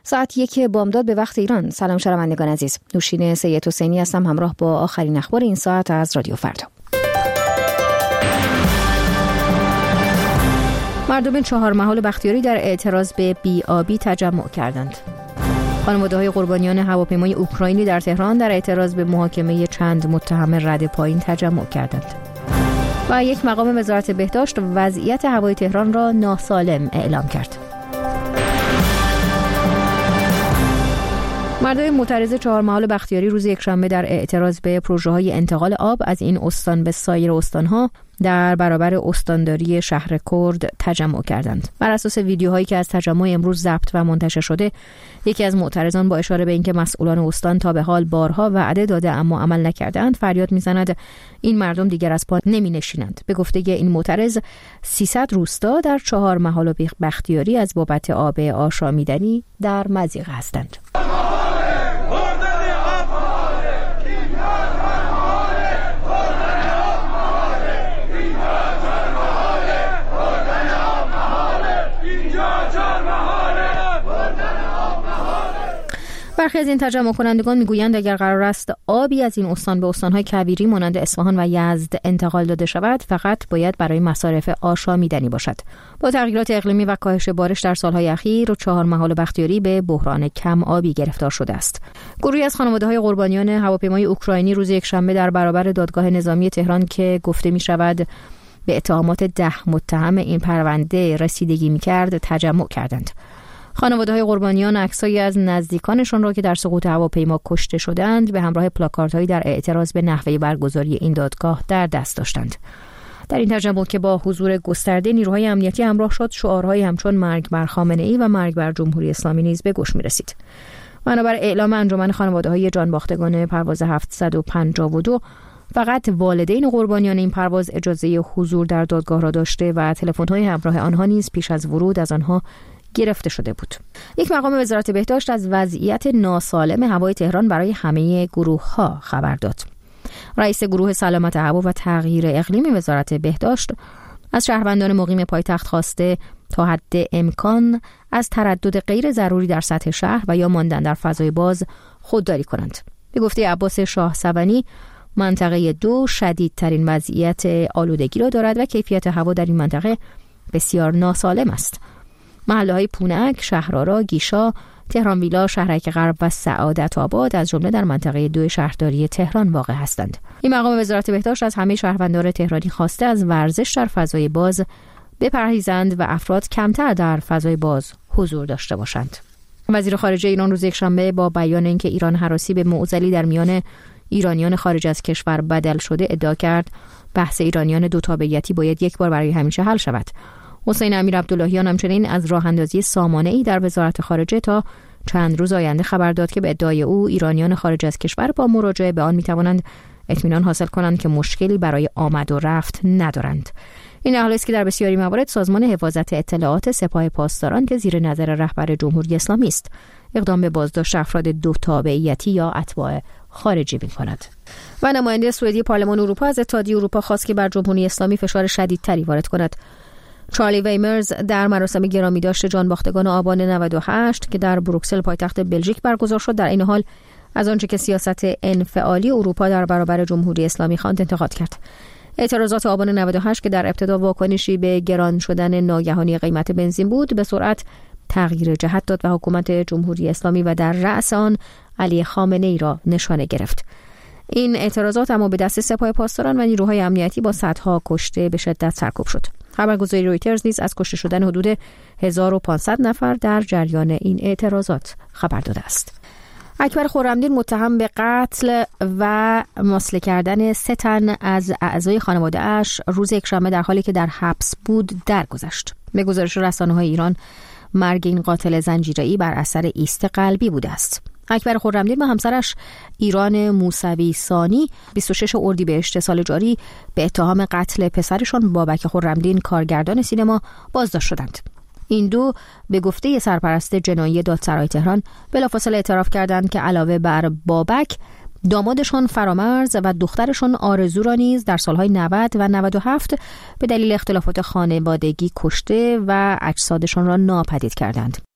ساعت 1 بامداد به وقت ایران. سلام شنوندگان عزیز. نوشین سید حسینی هستم همراه با آخرین اخبار این ساعت از رادیو فردا. مردم 4 محال بختیاری در اعتراض به بی‌آبی تجمع کردند. خانواده‌های قربانیان هواپیمای اوکراینی در تهران در اعتراض به محاکمه چند متهم رد پایین تجمع کردند. و یک مقام وزارت بهداشت وضعیت هوای تهران را ناسالم اعلام کرد. مردم معترض 4 محال بختیاری روز یکشنبه در اعتراض به پروژه‌های انتقال آب از این استان به سایر استان‌ها در برابر استانداری شهر کرد تجمع کردند. بر اساس ویدیوهایی که از تجمع امروز ضبط و منتشر شده، یکی از معترضان با اشاره به اینکه مسئولان استان تا به حال بارها وعده داده اما عمل نکردند، فریاد می‌زند این مردم دیگر از پا نمی‌نشینند. به گفته این معترض، 300 روستا در 4 محال بختیاری از بابت آب آشامیدنی در مضیقه هستند. برخی از این تجمع کنندگان میگویند اگر قرار است آبی از این استان به استان‌های کویری مانند اصفهان و یزد انتقال داده شود، فقط باید برای مصارف آشامیدنی باشد. با تغییرات اقلیمی و کاهش بارش در سالهای اخیر، 4 محال بختیاری به بحران کم آبی گرفتار شده است. گروهی از خانواده‌های قربانیان هواپیمای اوکراینی روز یکشنبه در برابر دادگاه نظامی تهران که گفته می‌شود به اتهامات 10 متهم این پرونده رسیدگی می‌کرد، تجمع کردند. خانواده‌های قربانیان عکسایی از نزدیکانشان را که در سقوط هواپیما کشته شدند به همراه پلاکاردهایی در اعتراض به نحوه برگزاری این دادگاه در دست داشتند. در این تجمع که با حضور گسترده نیروهای امنیتی همراه شد، شعارهایی همچون مرگ بر خامنه‌ای و مرگ بر جمهوری اسلامی نیز به گوش می‌رسید. بنابر اعلام انجمن خانواده‌های جانباختگان پرواز 752 فقط والدین قربانیان این پرواز اجازه حضور در دادگاه را داشته و تلفن‌های همراه آنها نیز پیش از ورود از آنها گرفته شده بود. یک مقام وزارت بهداشت از وضعیت ناسالم هوای تهران برای همه گروه‌ها خبر داد. رئیس گروه سلامت هوا و تغییر اقلیمی وزارت بهداشت از شهروندان مقیم پایتخت خواسته تا حد امکان از تردد غیر ضروری در سطح شهر و یا ماندن در فضای باز خودداری کنند. به گفته عباس شاه سوانی، منطقه 2 شدیدترین وضعیت آلودگی را دارد و کیفیت هوا در این منطقه بسیار ناسالم است. محله‌های پونک، شهرآرا، گیشا، تهران ویلا، شهرک غرب و سعادت آباد از جمله در منطقه 2 شهرداری تهران واقع هستند. این مقام وزارت بهداشت از همه شهروندان تهرانی خواسته از ورزش در فضای باز بپرهیزند و افراد کمتر در فضای باز حضور داشته باشند. وزیر خارجه ایران روز یکشنبه با بیان اینکه ایران هراسی به معضلی در میان ایرانیان خارج از کشور بدل شده ادعا کرد بحث ایرانیان دو تابعیتی باید یک بار برای همیشه حل شود. حسین امیرعبداللهیان همچنین از راه اندازی سامانه‌ای در وزارت خارجه تا چند روز آینده خبر داد که به ادعای او ایرانیان خارج از کشور با مراجعه به آن می‌توانند اطمینان حاصل کنند که مشکلی برای آمد و رفت ندارند. این حال است که در بسیاری موارد سازمان حفاظت اطلاعات سپاه پاسداران که زیر نظر رهبر جمهوری اسلامی است اقدام به بازداشت افراد دو تابعیتی یا اتباع خارجی می‌کند. و نماینده سوئدی پارلمان اروپا از اتحادیه اروپا خواست که بر جمهوری اسلامی فشار شدیدتری وارد کند. چارلی ویمرز در مراسم گرامیداشت جانباختگان آبان 98 که در بروکسل پایتخت بلژیک برگزار شد در این حال از آنچه که سیاست انفعالی اروپا در برابر جمهوری اسلامی خواند انتقاد کرد. اعتراضات آبان 98 که در ابتدا واکنشی به گران شدن ناگهانی قیمت بنزین بود، به سرعت تغییر جهت داد و حکومت جمهوری اسلامی و در رأس آن علی خامنه‌ای را نشانه گرفت. این اعتراضات اما به دست سپاه پاسداران و نیروهای امنیتی با صدها کشته به شدت سرکوب شد. خبرگزاری رویترز نیز از کشته شدن حدود 1500 نفر در جریان این اعتراضات خبر داده است. اکبر خرمدین متهم به قتل و مصلح کردن 3 تن از اعضای خانواده اش روز یکشنبه در حالی که در حبس بود درگذشت. به گزارش رسانه‌های ایران، مرگ این قاتل زنجیره‌ای بر اثر ایست قلبی بوده است. اکبر خرمدین و همسرش ایران موسوی ثانی 26 اردیبهشت سال جاری به اتهام قتل پسرشان بابک خرمدین کارگردان سینما بازداشت شدند. این دو به گفته سرپرست جنایی دادسرای تهران بلافاصله اعتراف کردند که علاوه بر بابک، دامادشان فرامرز و دخترشان آرزو را نیز در سالهای 90 و 97 به دلیل اختلافات خانوادگی کشته و اجسادشان را ناپدید کردند.